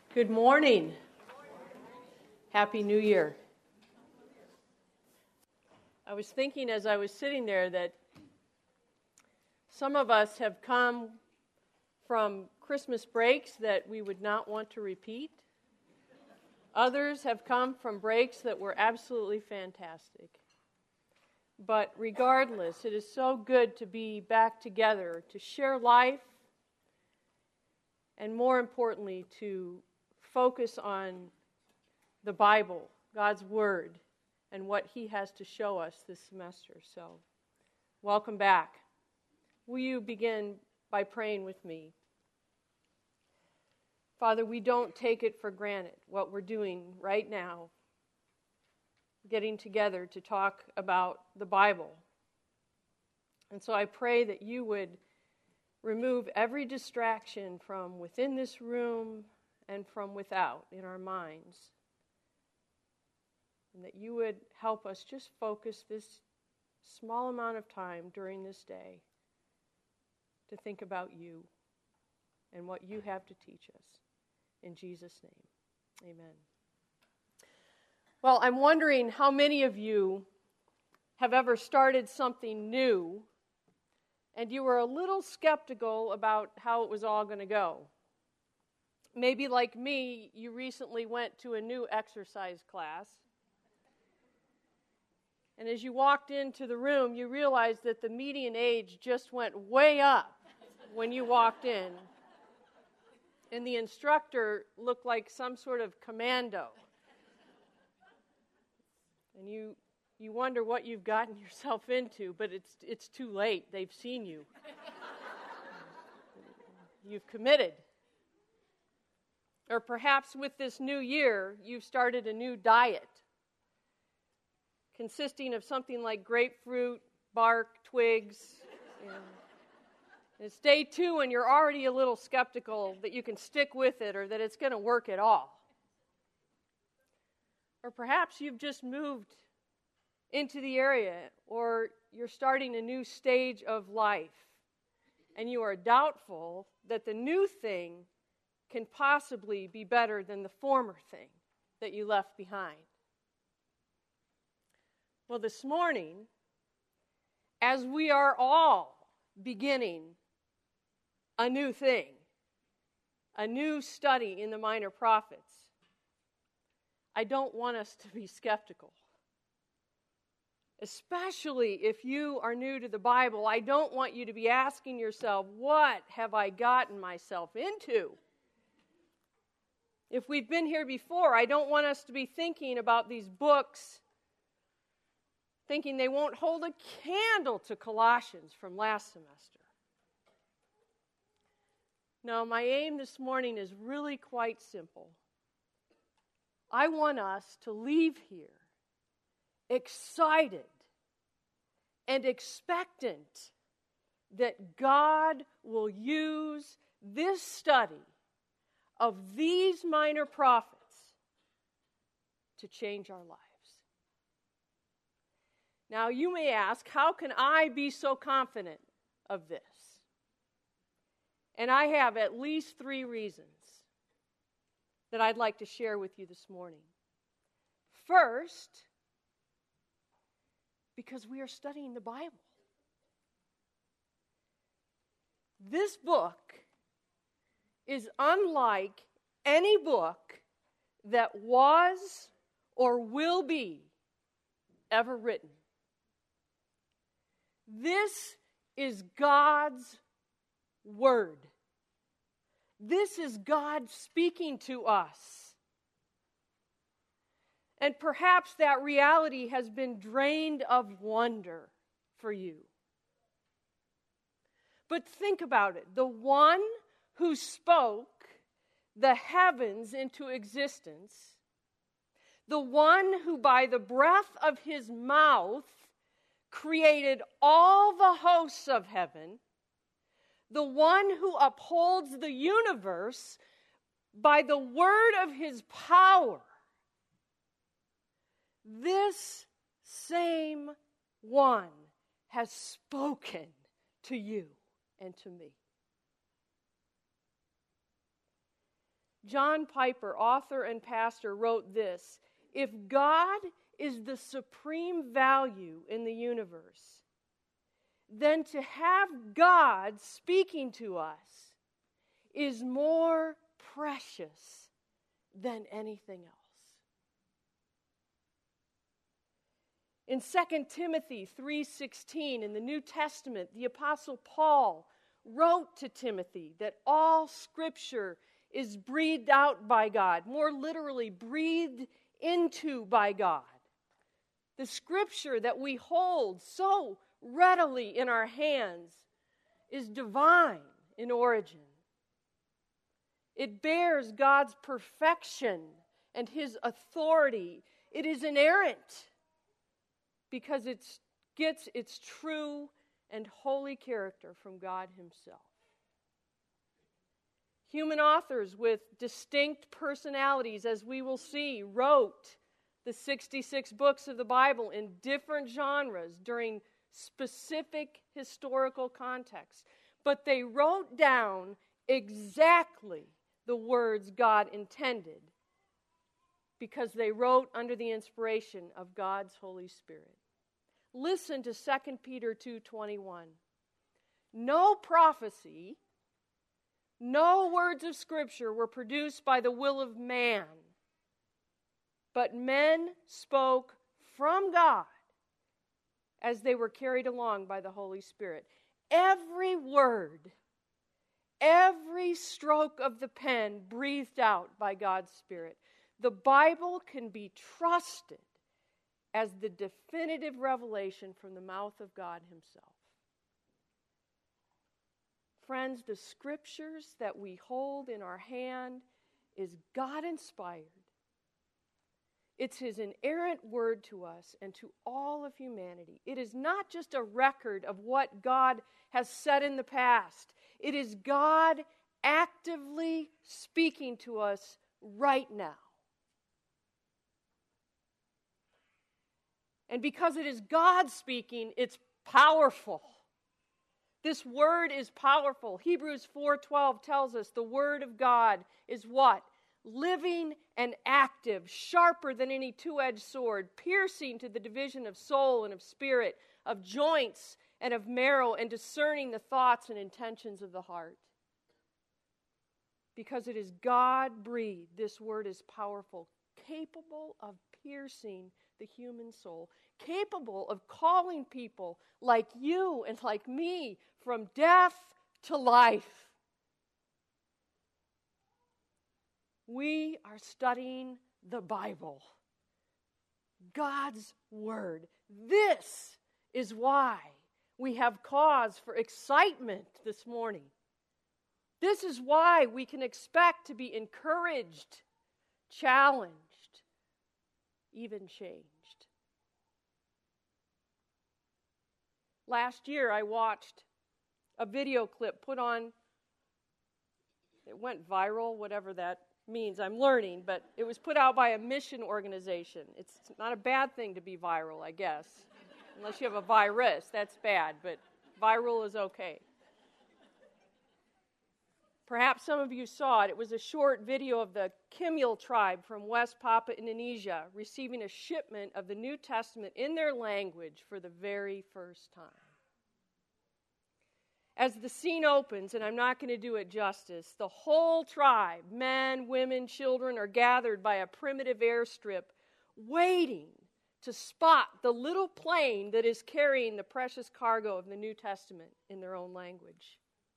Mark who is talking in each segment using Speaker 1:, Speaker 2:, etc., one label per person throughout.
Speaker 1: Good morning. Happy New Year. I was thinking as I was sitting there that some of us have come from Christmas breaks that we would not want to repeat. Others have come from breaks that were absolutely fantastic. But regardless, it is so good to be back together, to share life, and more importantly, to focus on the Bible, God's Word, and what He has to show us this semester. So, welcome back. Will you begin by praying with me? Father, we don't take it for granted what we're doing right now, getting together to talk about the Bible. And so I pray that you would remove every distraction from within this room and from without in our minds. And that you would help us just focus this small amount of time during this day to think about you and what you have to teach us. In Jesus' name, amen. Well, I'm wondering how many of you have ever started something new and you were a little skeptical about how it was all going to go. Maybe like me, you recently went to a new exercise class. And as you walked into the room, you realized that the median age just went way up when you walked in. And the instructor looked like some sort of commando. And you wonder what you've gotten yourself into, but it's too late. They've seen you. You've committed. Or perhaps with this new year, you've started a new diet consisting of something like grapefruit, bark, twigs. And it's day 2 and you're already a little skeptical that you can stick with it or that it's going to work at all. Or perhaps you've just moved into the area or you're starting a new stage of life and you are doubtful that the new thing can possibly be better than the former thing that you left behind. Well, this morning, as we are all beginning a new thing, a new study in the Minor Prophets, I don't want us to be skeptical. Especially if you are new to the Bible, I don't want you to be asking yourself, what have I gotten myself into? If we've been here before, I don't want us to be thinking about these books, thinking they won't hold a candle to Colossians from last semester. No, my aim this morning is really quite simple. I want us to leave here excited and expectant that God will use this study of these minor prophets to change our lives. Now, you may ask, how can I be so confident of this? And I have at least 3 reasons that I'd like to share with you this morning. First, because we are studying the Bible. This book is unlike any book that was or will be ever written. This is God's Word. This is God speaking to us. And perhaps that reality has been drained of wonder for you. But think about it. The one who spoke the heavens into existence, the one who by the breath of his mouth created all the hosts of heaven, the one who upholds the universe by the word of his power, this same one has spoken to you and to me. John Piper, author and pastor, wrote this: "If God is the supreme value in the universe, then to have God speaking to us is more precious than anything else." In 2 Timothy 3:16 in the New Testament, the Apostle Paul wrote to Timothy that all Scripture is breathed out by God, more literally, breathed into by God. The Scripture that we hold so readily in our hands is divine in origin. It bears God's perfection and His authority. It is inerrant because it gets its true and holy character from God Himself. Human authors with distinct personalities, as we will see, wrote the 66 books of the Bible in different genres during specific historical contexts. But they wrote down exactly the words God intended because they wrote under the inspiration of God's Holy Spirit. Listen to 2 Peter 2:21. No prophecy, no words of Scripture were produced by the will of man, but men spoke from God as they were carried along by the Holy Spirit. Every word, every stroke of the pen breathed out by God's Spirit. The Bible can be trusted as the definitive revelation from the mouth of God Himself. Friends, the Scriptures that we hold in our hand is God-inspired. It's His inerrant word to us and to all of humanity. It is not just a record of what God has said in the past. It is God actively speaking to us right now. And because it is God speaking, it's powerful. This word is powerful. Hebrews 4:12 tells us the word of God is what? Living and active, sharper than any two-edged sword, piercing to the division of soul and of spirit, of joints and of marrow, and discerning the thoughts and intentions of the heart. Because it is God-breathed, this word is powerful, capable of piercing the human soul, capable of calling people like you and like me from death to life. We are studying the Bible, God's Word. This is why we have cause for excitement this morning. This is why we can expect to be encouraged, challenged, even changed. Last year, I watched a video clip put on, it went viral, whatever that means, I'm learning, but it was put out by a mission organization. It's not a bad thing to be viral, I guess. Unless you have a virus, that's bad, but viral is okay. Perhaps some of you saw it. It was a short video of the Kimil tribe from West Papua, Indonesia, receiving a shipment of the New Testament in their language for the very first time. As the scene opens, and I'm not going to do it justice, the whole tribe, men, women, children, are gathered by a primitive airstrip, waiting to spot the little plane that is carrying the precious cargo of the New Testament in their own language.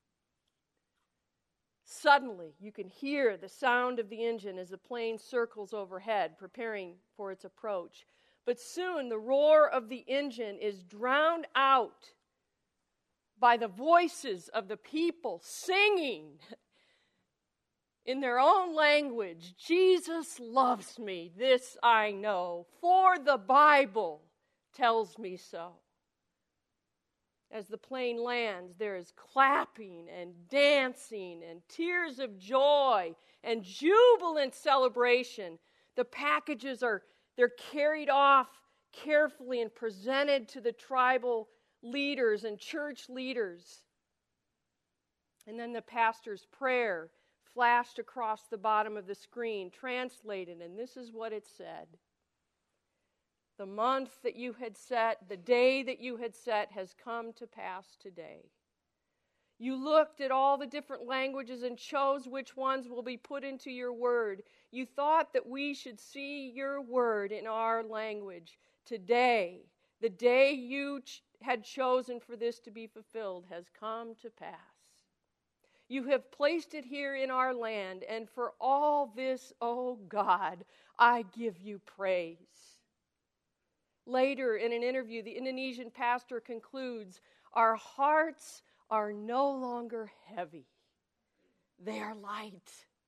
Speaker 1: Suddenly, you can hear the sound of the engine as the plane circles overhead, preparing for its approach. But soon, the roar of the engine is drowned out by the voices of the people singing in their own language, "Jesus loves me, this I know, for the Bible tells me so." As the plane lands, there is clapping and dancing and tears of joy and jubilant celebration. The packages they're carried off carefully and presented to the tribal leaders and church leaders. And then the pastor's prayer flashed across the bottom of the screen, translated, and this is what it said. The month that you had set, the day that you had set has come to pass today. You looked at all the different languages and chose which ones will be put into your word. You thought that we should see your word in our language. Today, the day you had chosen for this to be fulfilled has come to pass. You have placed it here in our land, and for all this, O God, I give you praise. Later, in an interview, the Indonesian pastor concludes, our hearts are no longer heavy. They are light.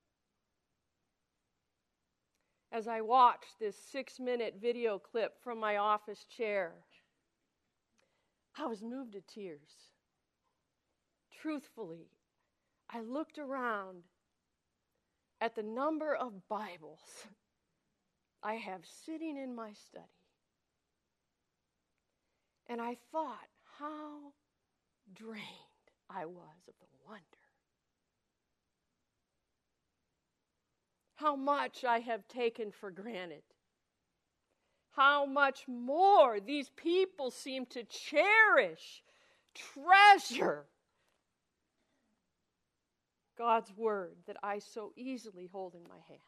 Speaker 1: As I watched this 6-minute video clip from my office chair, I was moved to tears. Truthfully, I looked around at the number of Bibles I have sitting in my study, and I thought how drained I was of the wonder. How much I have taken for granted. How much more these people seem to cherish, treasure God's word that I so easily hold in my hand.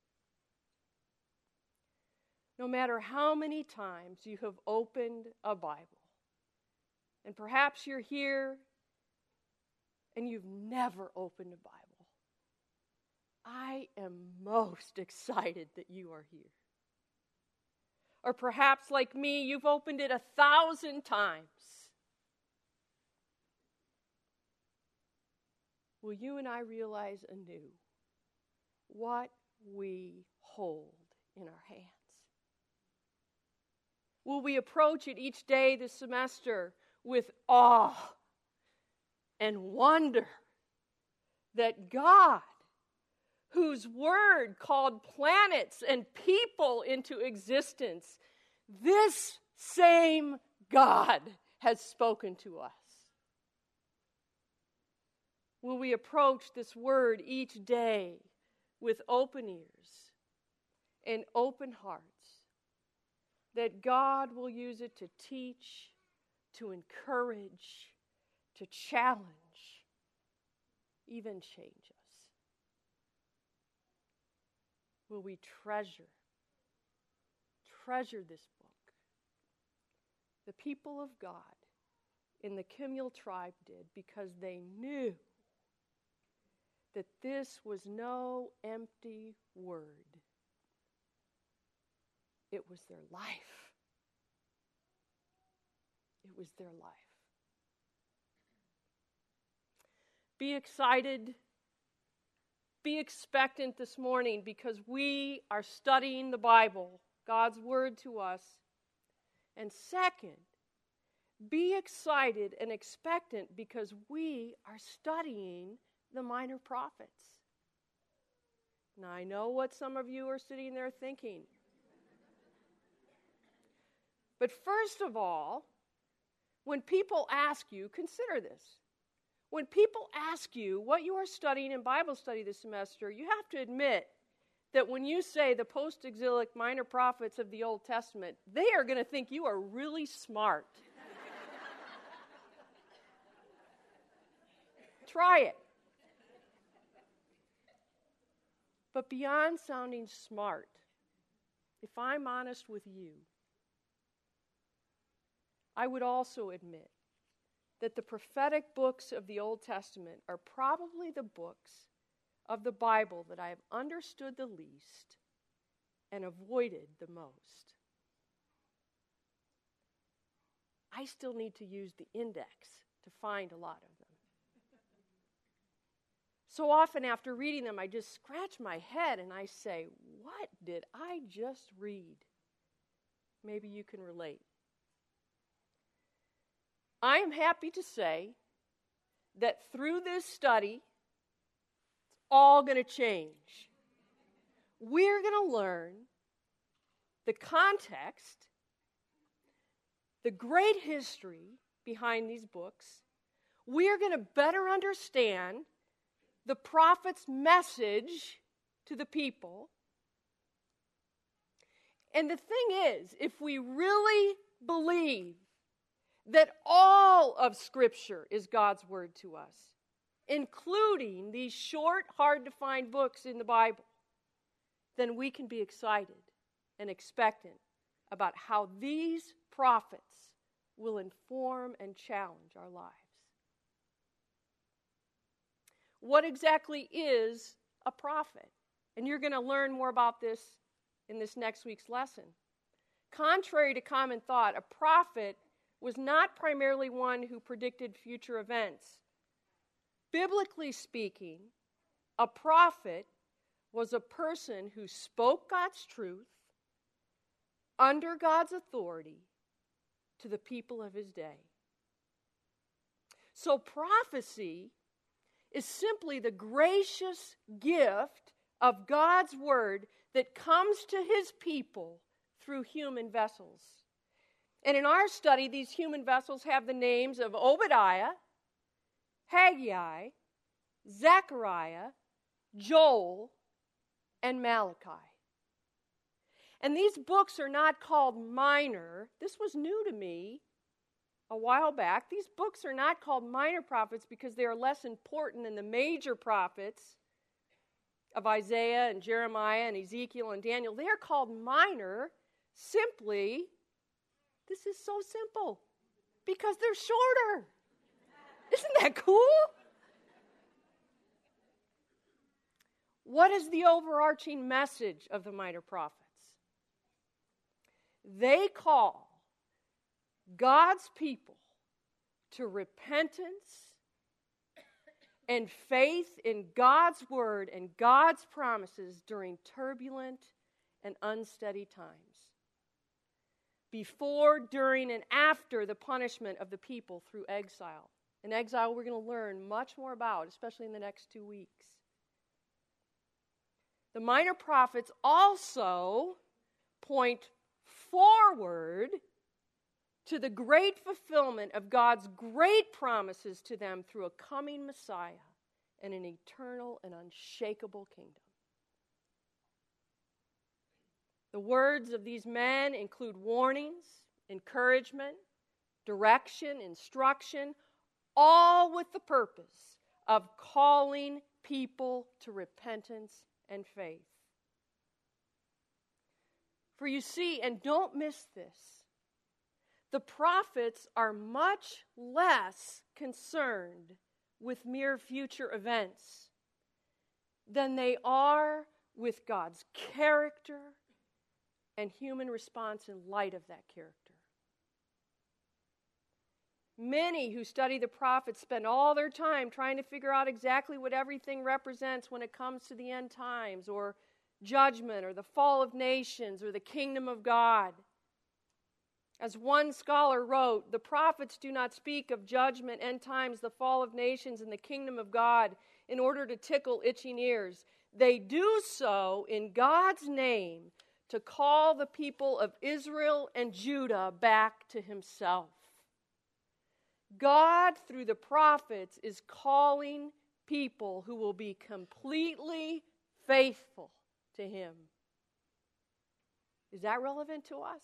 Speaker 1: No matter how many times you have opened a Bible, and perhaps you're here and you've never opened a Bible, I am most excited that you are here. Or perhaps, like me, you've opened it 1,000 times. Will you and I realize anew what we hold in our hands? Will we approach it each day this semester with awe and wonder that God, whose word called planets and people into existence, this same God has spoken to us? Will we approach this word each day with open ears and open hearts, that God will use it to teach, to encourage, to challenge, even change us? Will we treasure this book? The people of God in the Kemuel tribe did, because they knew that this was no empty word. It was their life. It was their life. Be excited. Be expectant this morning, because we are studying the Bible, God's word to us. And second, be excited and expectant because we are studying the minor prophets. Now, I know what some of you are sitting there thinking. But first of all, when people ask you, consider this. When people ask you what you are studying in Bible study this semester, you have to admit that when you say the post-exilic minor prophets of the Old Testament, they are going to think you are really smart. Try it. But beyond sounding smart, if I'm honest with you, I would also admit that the prophetic books of the Old Testament are probably the books of the Bible that I have understood the least and avoided the most. I still need to use the index to find a lot of them. So often after reading them, I just scratch my head and I say, what did I just read? Maybe you can relate. I am happy to say that through this study, it's all going to change. We're going to learn the context, the great history behind these books. We're going to better understand the prophet's message to the people. And the thing is, if we really believe that all of Scripture is God's word to us, including these short, hard-to-find books in the Bible, then we can be excited and expectant about how these prophets will inform and challenge our lives. What exactly is a prophet? And you're going to learn more about this in this next week's lesson. Contrary to common thought, a prophet was not primarily one who predicted future events. Biblically speaking, a prophet was a person who spoke God's truth under God's authority to the people of his day. So prophecy is simply the gracious gift of God's word that comes to his people through human vessels. And in our study, these human vessels have the names of Obadiah, Haggai, Zechariah, Joel, and Malachi. And these books are not called minor. This was new to me a while back. These books are not called minor prophets because they are less important than the major prophets of Isaiah and Jeremiah and Ezekiel and Daniel. They are called minor simply, this is so simple, because they're shorter. Isn't that cool? What is the overarching message of the minor prophets? They call God's people to repentance and faith in God's word and God's promises during turbulent and unsteady times, before, during, and after the punishment of the people through exile. An exile we're going to learn much more about, especially in the next 2 weeks. The minor prophets also point forward to the great fulfillment of God's great promises to them through a coming Messiah and an eternal and unshakable kingdom. The words of these men include warnings, encouragement, direction, instruction, all with the purpose of calling people to repentance and faith. For you see, and don't miss this, the prophets are much less concerned with mere future events than they are with God's character and human response in light of that character. Many who study the prophets spend all their time trying to figure out exactly what everything represents when it comes to the end times, or judgment, or the fall of nations, or the kingdom of God. As one scholar wrote, the prophets do not speak of judgment, end times, the fall of nations, and the kingdom of God in order to tickle itching ears. They do so in God's name to call the people of Israel and Judah back to himself. God, through the prophets, is calling people who will be completely faithful to him. Is that relevant to us?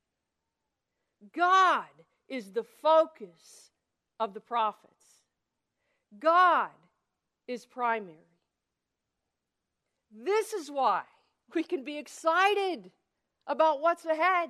Speaker 1: God is the focus of the prophets. God is primary. This is why we can be excited about what's ahead.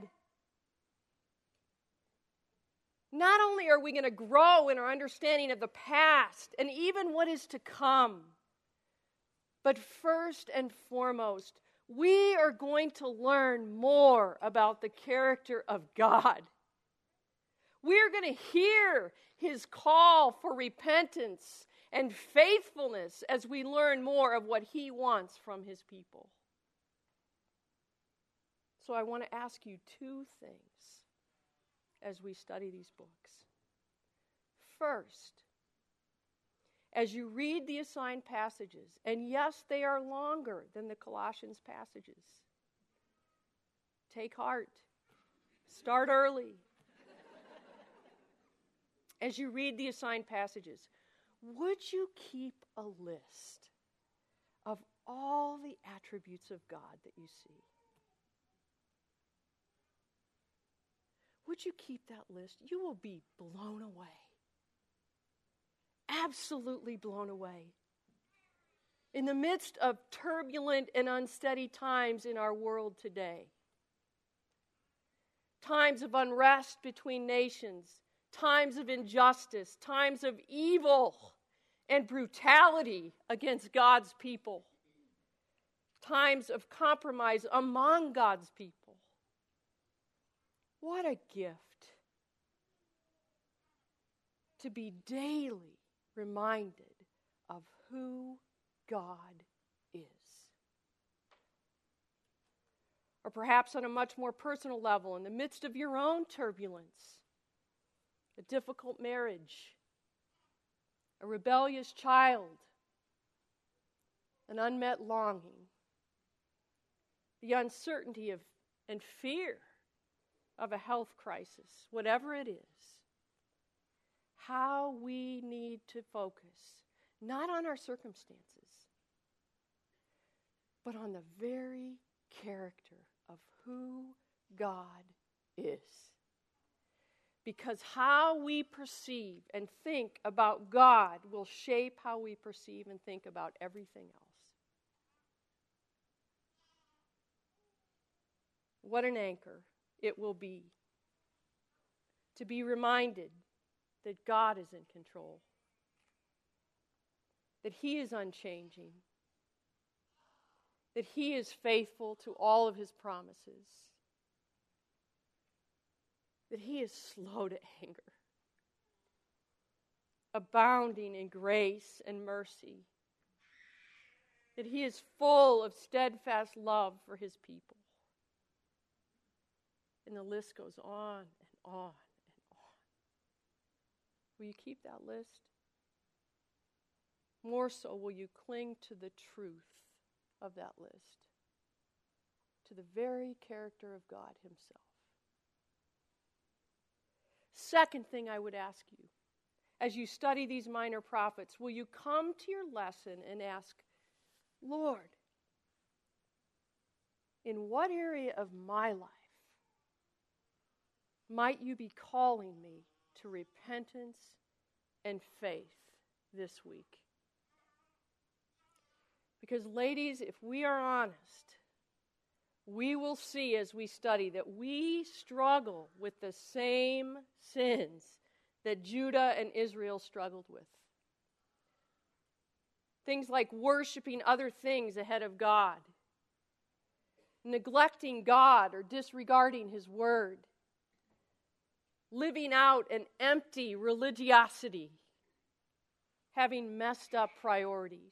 Speaker 1: Not only are we going to grow in our understanding of the past and even what is to come, but first and foremost, we are going to learn more about the character of God. We're going to hear his call for repentance and faithfulness as we learn more of what he wants from his people. So I want to ask you two things as we study these books. First, as you read the assigned passages, and yes, they are longer than the Colossians passages, take heart. Start early. As you read the assigned passages, would you keep a list of all the attributes of God that you see? Would you keep that list? You will be blown away. Absolutely blown away. In the midst of turbulent and unsteady times in our world today, times of unrest between nations, times of injustice, times of evil and brutality against God's people, times of compromise among God's people. What a gift to be daily reminded of who God is. Or perhaps on a much more personal level, in the midst of your own turbulence, a difficult marriage, a rebellious child, an unmet longing, the uncertainty of and fear of a health crisis, whatever it is, how we need to focus not on our circumstances, but on the very character of who God is. Because how we perceive and think about God will shape how we perceive and think about everything else. What an anchor it will be to be reminded that God is in control, that He is unchanging, that He is faithful to all of His promises, that He is slow to anger, abounding in grace and mercy, that He is full of steadfast love for His people. And the list goes on and on and on. Will you keep that list? More so, will you cling to the truth of that list, to the very character of God Himself? Second thing I would ask you, as you study these minor prophets, will you come to your lesson and ask, Lord, in what area of my life might you be calling me to repentance and faith this week? Because, ladies, if we are honest, we will see as we study that we struggle with the same sins that Judah and Israel struggled with. Things like worshiping other things ahead of God, neglecting God or disregarding His word, living out an empty religiosity, having messed up priorities.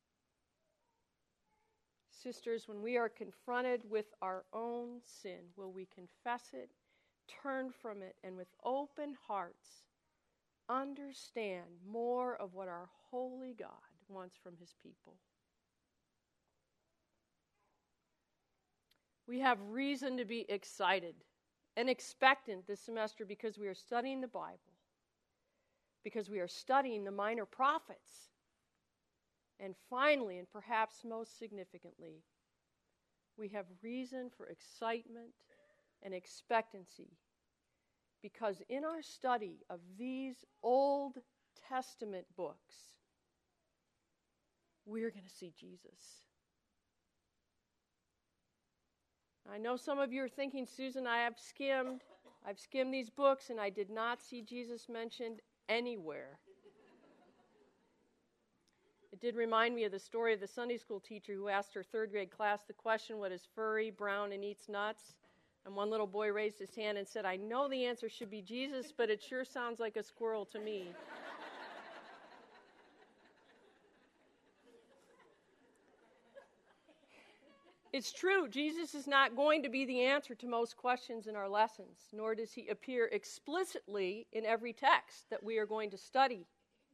Speaker 1: Sisters, when we are confronted with our own sin, will we confess it, turn from it, and with open hearts understand more of what our holy God wants from His people? We have reason to be excited and expectant this semester because we are studying the Bible, because we are studying the minor prophets. And finally, and perhaps most significantly, we have reason for excitement and expectancy because in our study of these Old Testament books, we're going to see Jesus. I know some of you are thinking, Susan, I've skimmed these books and I did not see Jesus mentioned anywhere. It did remind me of the story of the Sunday school teacher who asked her third grade class the question, what is furry, brown, and eats nuts? And one little boy raised his hand and said, I know the answer should be Jesus, but it sure sounds like a squirrel to me. It's true, Jesus is not going to be the answer to most questions in our lessons, nor does He appear explicitly in every text that we are going to study.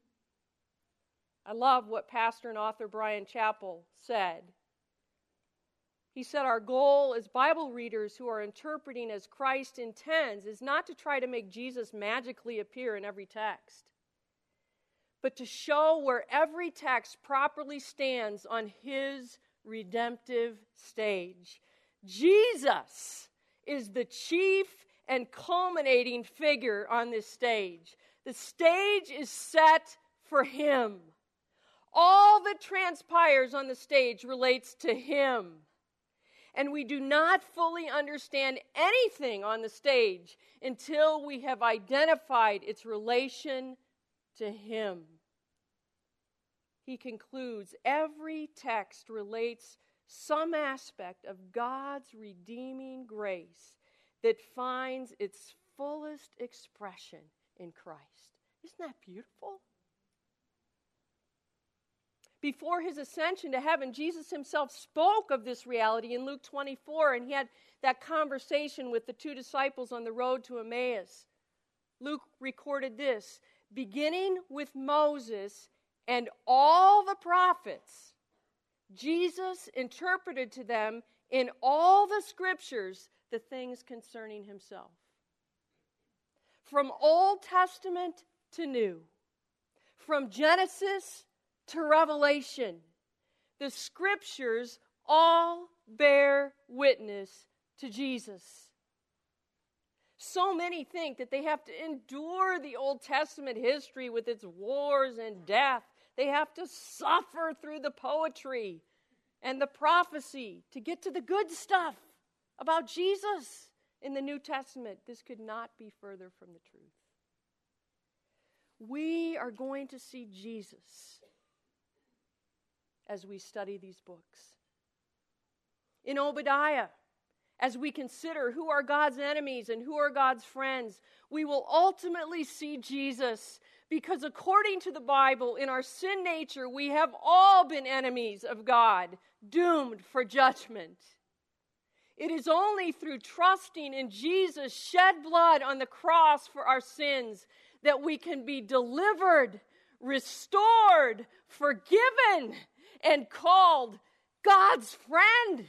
Speaker 1: I love what pastor and author Brian Chappell said. He said, our goal as Bible readers who are interpreting as Christ intends is not to try to make Jesus magically appear in every text, but to show where every text properly stands on his redemptive stage. Jesus is the chief and culminating figure on this stage. The stage is set for him. All that transpires on the stage relates to him. And we do not fully understand anything on the stage until we have identified its relation to him. He concludes, every text relates some aspect of God's redeeming grace that finds its fullest expression in Christ. Isn't that beautiful? Before his ascension to heaven, Jesus himself spoke of this reality in Luke 24, and he had that conversation with the two disciples on the road to Emmaus. Luke recorded this, beginning with Moses and all the prophets, Jesus interpreted to them in all the scriptures the things concerning himself. From Old Testament to New, from Genesis to Revelation, the scriptures all bear witness to Jesus. So many think that they have to endure the Old Testament history with its wars and death. They have to suffer through the poetry and the prophecy to get to the good stuff about Jesus in the New Testament. This could not be further from the truth. We are going to see Jesus as we study these books. In Obadiah, as we consider who are God's enemies and who are God's friends, we will ultimately see Jesus, because according to the Bible, in our sin nature, we have all been enemies of God, doomed for judgment. It is only through trusting in Jesus' shed blood on the cross for our sins that we can be delivered, restored, forgiven, and called God's friend.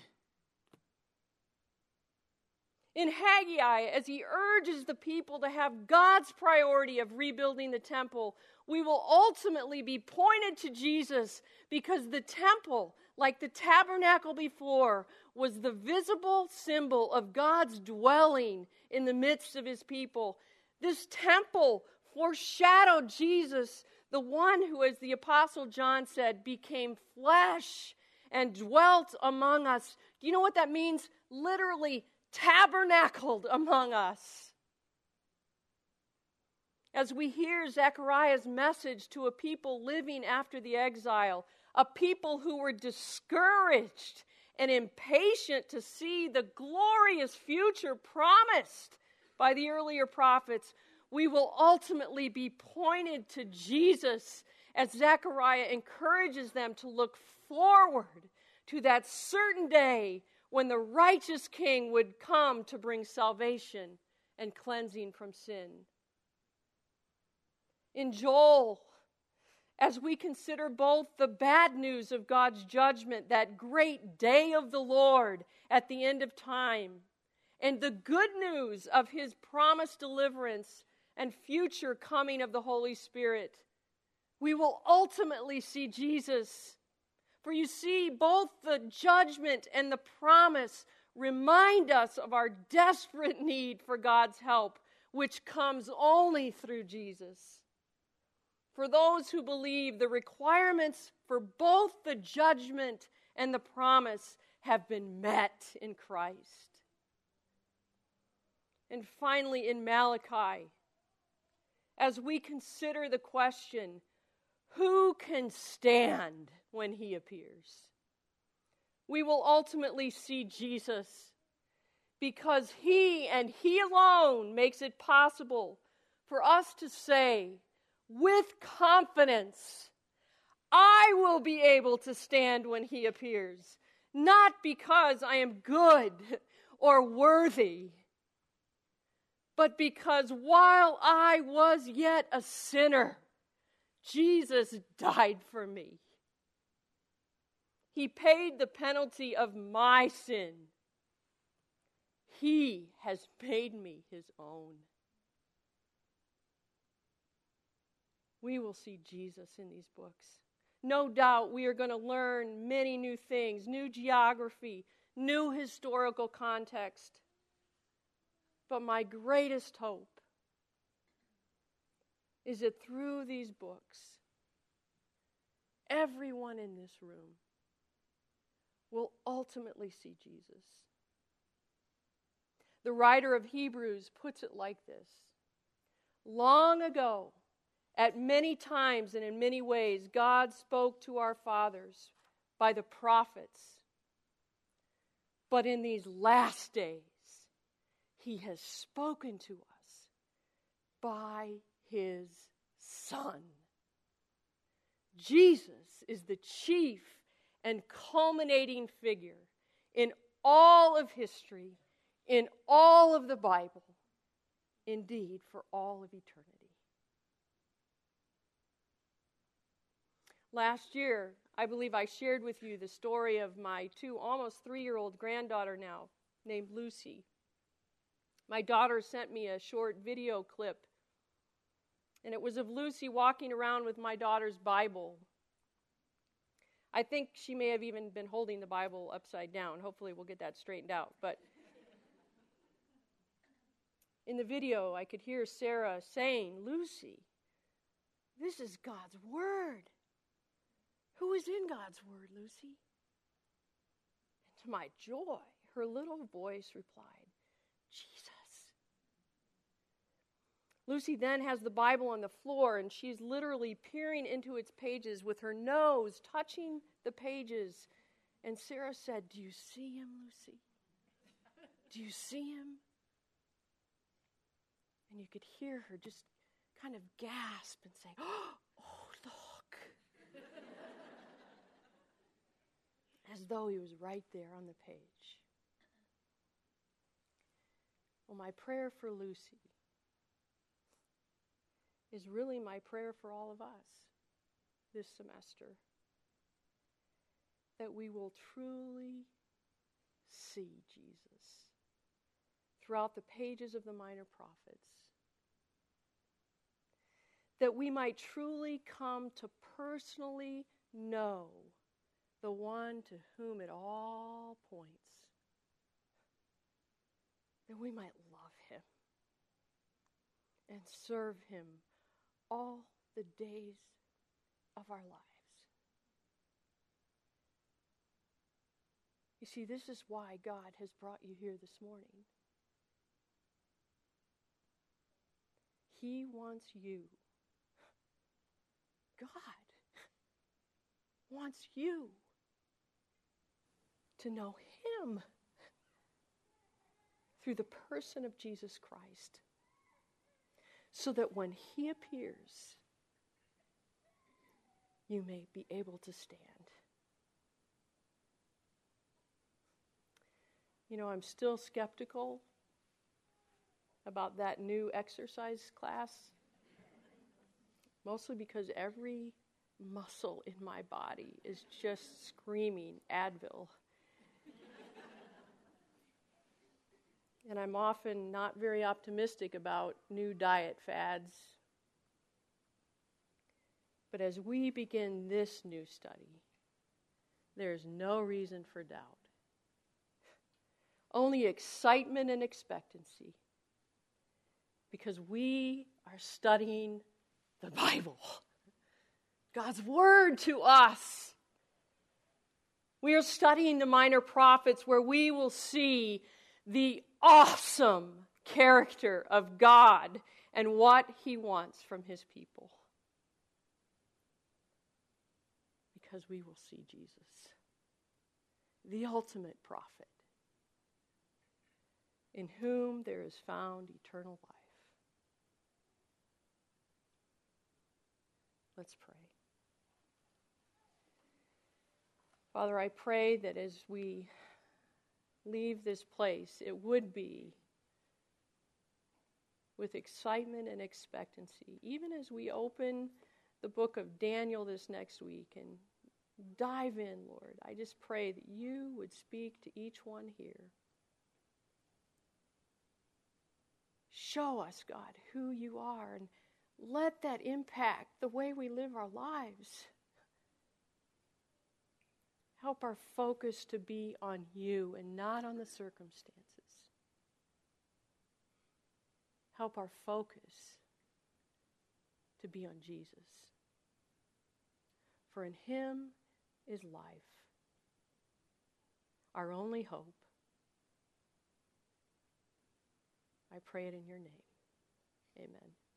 Speaker 1: In Haggai, as he urges the people to have God's priority of rebuilding the temple, we will ultimately be pointed to Jesus, because the temple, like the tabernacle before, was the visible symbol of God's dwelling in the midst of his people. This temple foreshadowed Jesus, the one who, as the Apostle John said, became flesh and dwelt among us. Do you know what that means? Literally, tabernacled among us. As we hear Zechariah's message to a people living after the exile, a people who were discouraged and impatient to see the glorious future promised by the earlier prophets, we will ultimately be pointed to Jesus as Zechariah encourages them to look forward to that certain day when the righteous king would come to bring salvation and cleansing from sin. In Joel, as we consider both the bad news of God's judgment, that great day of the Lord at the end of time, and the good news of his promised deliverance and future coming of the Holy Spirit, we will ultimately see Jesus. For you see, both the judgment and the promise remind us of our desperate need for God's help, which comes only through Jesus. For those who believe, the requirements for both the judgment and the promise have been met in Christ. And finally, in Malachi, as we consider the question, who can stand when he appears? We will ultimately see Jesus, because he and he alone makes it possible for us to say with confidence, I will be able to stand when he appears, not because I am good or worthy, but because while I was yet a sinner, Jesus died for me. He paid the penalty of my sin. He has made me his own. we will see Jesus in these books. No doubt we are going to learn many new things, new geography, new historical context. But my greatest hope is that through these books, everyone in this room will ultimately see Jesus. The writer of Hebrews puts it like this: long ago, at many times and in many ways, God spoke to our fathers by the prophets. But in these last days, He has spoken to us by His Son. Jesus is the chief and culminating figure in all of history, in all of the Bible, indeed, for all of eternity. Last year, I believe I shared with you the story of my almost 3-year-old granddaughter now, named Lucy. My daughter sent me a short video clip, and it was of Lucy walking around with my daughter's Bible. I think she may have even been holding the Bible upside down. Hopefully we'll get that straightened out. But in the video, I could hear Sarah saying, "Lucy, this is God's Word. Who is in God's Word, Lucy?" And to my joy, her little voice replied, "Jesus." Lucy then has the Bible on the floor, and she's literally peering into its pages with her nose touching the pages. And Sarah said, "Do you see him, Lucy? Do you see him?" And you could hear her just kind of gasp and say, "Oh, look." As though he was right there on the page. Well, my prayer for Lucy is really my prayer for all of us this semester. That we will truly see Jesus throughout the pages of the Minor Prophets. That we might truly come to personally know the one to whom it all points. That we might love him and serve him all the days of our lives. You see, this is why God has brought you here this morning. He wants you. God wants you to know him through the person of Jesus Christ, so that when he appears, you may be able to stand. You know, I'm still skeptical about that new exercise class, mostly because every muscle in my body is just screaming Advil. And I'm often not very optimistic about new diet fads. But as we begin this new study, there's no reason for doubt. Only excitement and expectancy, because we are studying the Bible, God's Word to us. We are studying the Minor Prophets, where we will see the awesome character of God and what he wants from his people. Because we will see Jesus, the ultimate prophet, in whom there is found eternal life. Let's pray. Father, I pray that as we leave this place, it would be with excitement and expectancy, even as we open the book of Daniel this next week and dive in, Lord. I just pray that you would speak to each one here. Show us, God, who you are, and let that impact the way we live our lives. Help our focus to be on you and not on the circumstances. Help our focus to be on Jesus. For in him is life, our only hope. I pray it in your name. Amen.